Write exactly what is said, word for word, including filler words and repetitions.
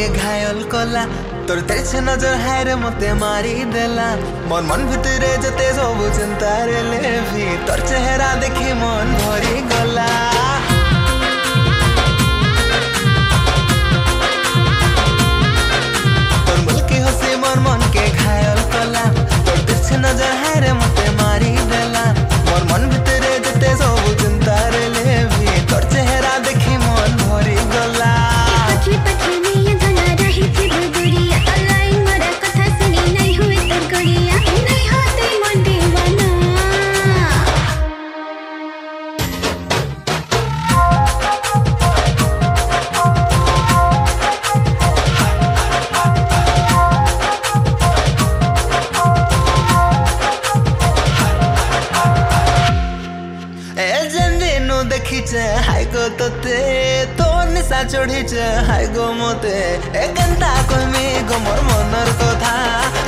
घायल कला तोर तेरे नजर हाय रे मते मारी देला मन मन भितरे जते सब चिंता रे लेभी तोर चेहरा देखी मन भरी गला तोर मुल्की हंसी मन मन के घायल कला तोर तेरे नजर हाय रे मते मारी देला मन मन भितरे जते सब चिंता रे लेभी तोर चेहरा देखी मन भरी गला देखीचे हाय गो तोते तो निशा चढ़ीचे हाय गो मोते ए गंता कहमी गो मोर मनर कथा